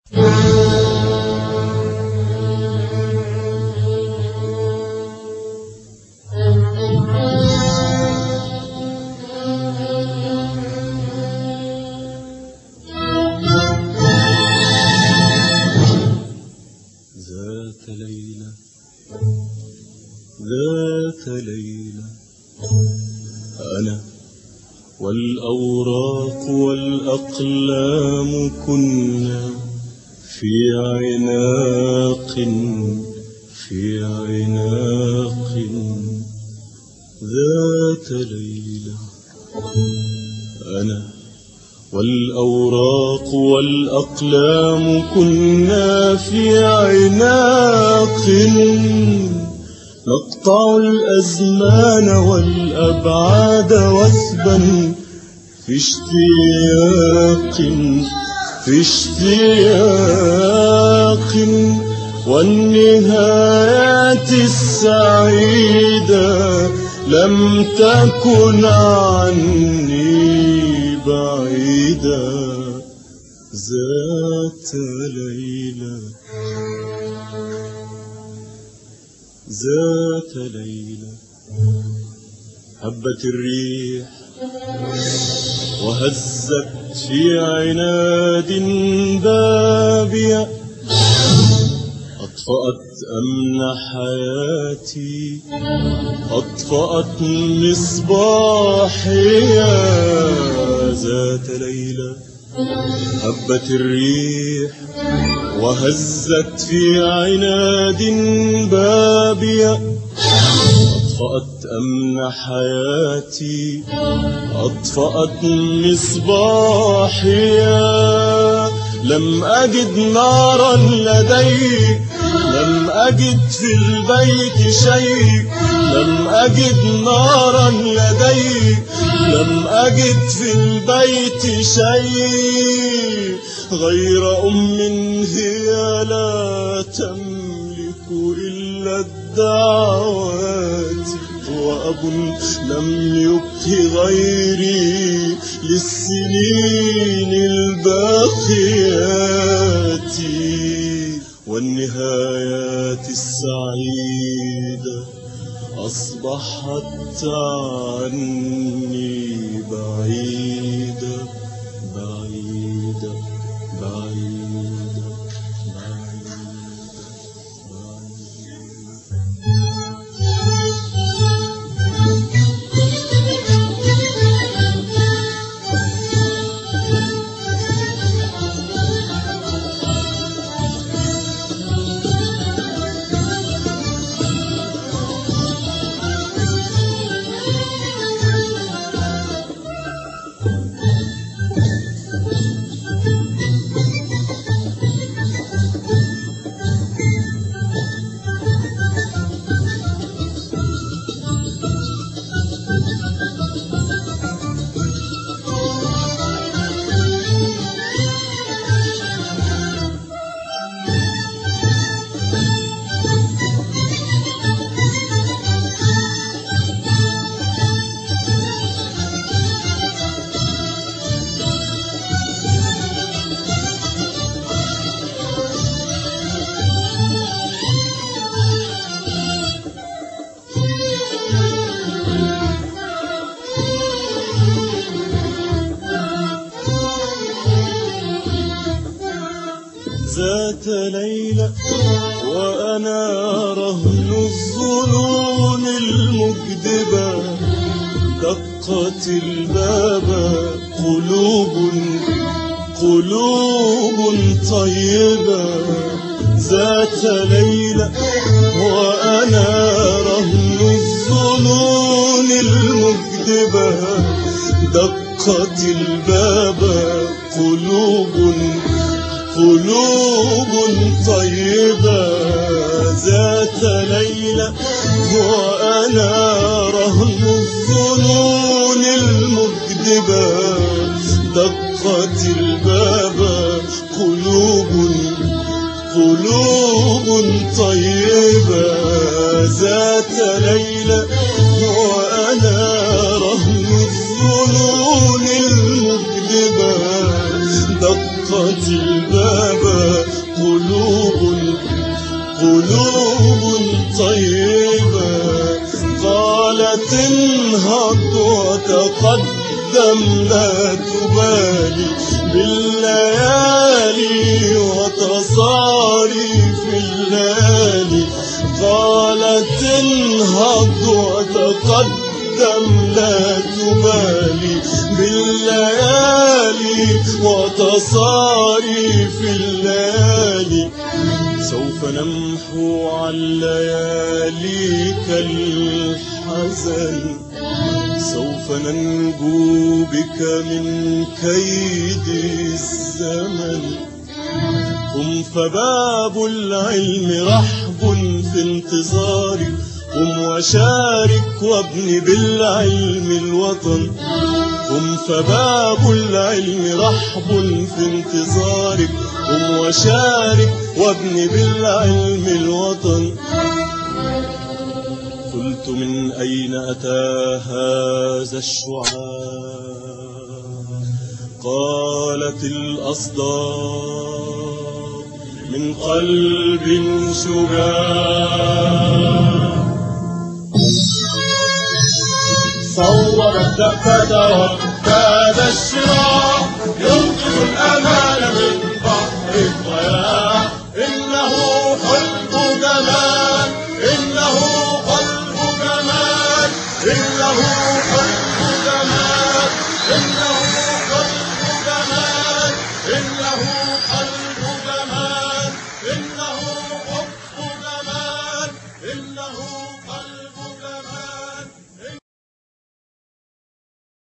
ذات ليلة أنا والأوراق والأقلام كنا في عناق ذات ليلة أنا والأوراق والأقلام كنا في عناق نقطع الأزمان والأبعاد وثبا في اشتياق والنهايات السعيدة لم تكن عني بعيدة ذات ليلة هبت الريح وهزت في عناد بابية أطفأت أمن حياتي أطفأت مصباحي ذات ليلة هبت الريح وهزت في عناد بابية أطفأت أمن حياتي أطفأت مصباحي لم أجد نارا لديك لم أجد في البيت شيء لم أجد نارا لديك لم أجد في البيت شيء غير أم هي لا تملك إلا الدعوات وأب لم يبق غيري للسنين الباقيات والنهايات السعيدة أصبحت عني بعيدة بعيدة بعيدة بعيدة ذات ليلة وأنا رهن الظنون المكذبة دقت الباب قلوب طيبة ذات ليلة وأنا رهن الظنون المكذبة دقت الباب قلوب طيبة ذات ليلة وأنا رهن الظنون المكذبة دقت الباب قلوب طيبة ذات ليلة وأنا رهن الظنون المكذبة دقت الباب قلوب طيبة. قالت انهض وتقدم لا تبالي بالليالي وتصاريف الليالي. قالت انهض وتقدم لا تبالي بالليالي وتصاريف الليالي. سوف نمحو عن لياليك الحزن، سوف ننجو بك من كيد الزمن. قم فباب العلم رحب في انتظارك، قم وشارك وابن بالعلم الوطن. قم فباب العلم رحب في انتظارك، قم وشارك وابن بالعلم الوطن. قلت من أين أتى هذا الشعاع؟ قالت الأصدار من قلب شجاع. صور الدفة وابتدى الشراع